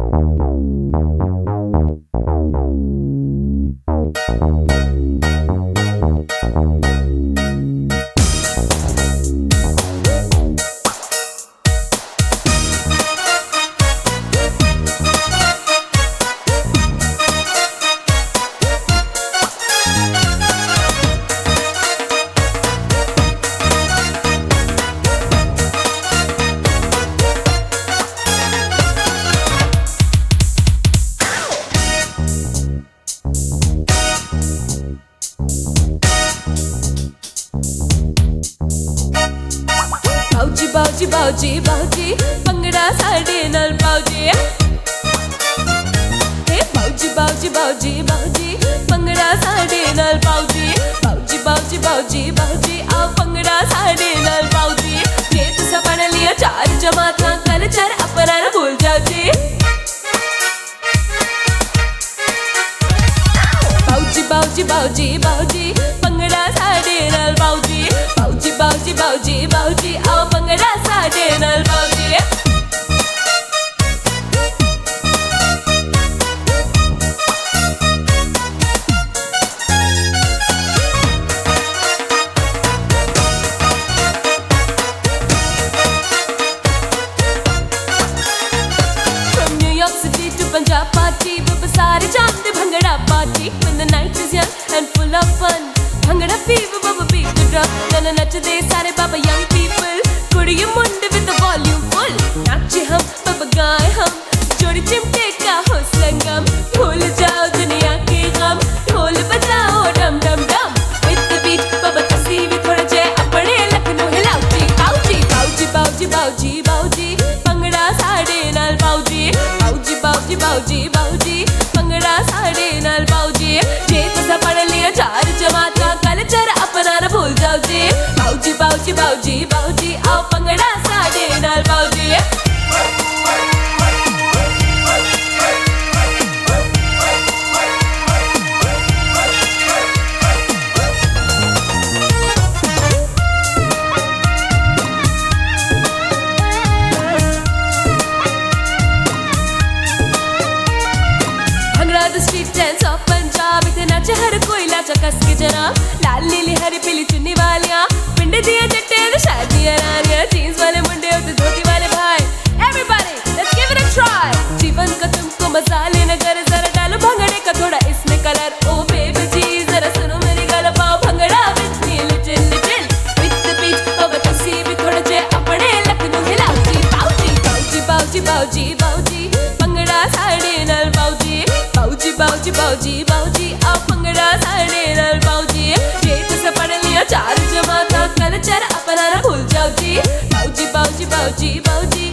बाऊजी बाऊजी बाऊजी भंगड़ा साडे नाल बाऊजी हे बाऊजी बाऊजी बाऊजी बाऊजी भंगड़ा साडे नाल बाऊजी बाऊजी बाऊजी बाऊजी बाऊजी आओ भंगड़ा साडे नाल बाऊजी जे तुसा पढ़ लिया चार जमाता कल्चर अपना न भूल जाओ जी बाऊजी बाऊजी बाऊजी बाऊजी भंगड़ा साडे नाल बाऊजी बाऊजी बाऊजी बाऊजी बाऊजी आओ भंगड़ा साडे नाल बाऊजी From New York City to Punjab party we सारे जानते bhangra party when the night is young and full of fun bhangra fever baba beat the drum गाना नचदे सारे बाबा young people कुड़ियों Munde with the volume full नाचे हम बाबा गाए हम जोड़ी चिमटे का हो संगम भूल जाओ दुनिया के गम ढोल बजाओ डम डम डम with the beat बाबा तुसी भी थोड़ा जे अपने लखनऊ हिलाओ जी बाऊजी बाऊजी बाऊजी बाऊजी बाऊजी भंगड़ा साडे नाल बाऊजी बाऊजी बाऊजी बाऊजी बाऊजी भंगड़ा साडे नाल बाऊजी जे तुसा पढ़ लिया चार जमाता कल्चर अपना न भूल जाओ जी बाऊजी बाऊजी बाऊजी बाऊजी आओ भंगड़ा साडे नाल बाऊजी The street dance of Punjab इथे नाचे हर कोई लाचा कस के जनाब लाल नीली हरी पीली चुन्नी वालियां पिंडे दिया जट्टे ते शादियां रानियां जीन्स वाले मुंडे और धोती वाले भाई Everybody let's give it a try जीवन का तुमको मजा लेना कर जरा डालो भंगड़े का थोड़ा इसमें कलर ओ बेबी जी जरा सुनो मेरी गल पाओ bhangra with me little little with the beat बाबा तुसी भी थोड़ा जे अपने लखनऊ हिलाओ जी बाऊजी बाऊजी बाऊजी बाऊजी बाऊजी भंगड़ा साडे नाल बाऊजी बाऊजी बाऊजी बाऊजी बाऊजी आओ भंगड़ा साडे नाल बाऊजी जे तुसा पढ़ लिया चार जमाता कल्चर अपना न भूल जाओ जी बाऊजी बाऊजी बाऊजी बाऊजी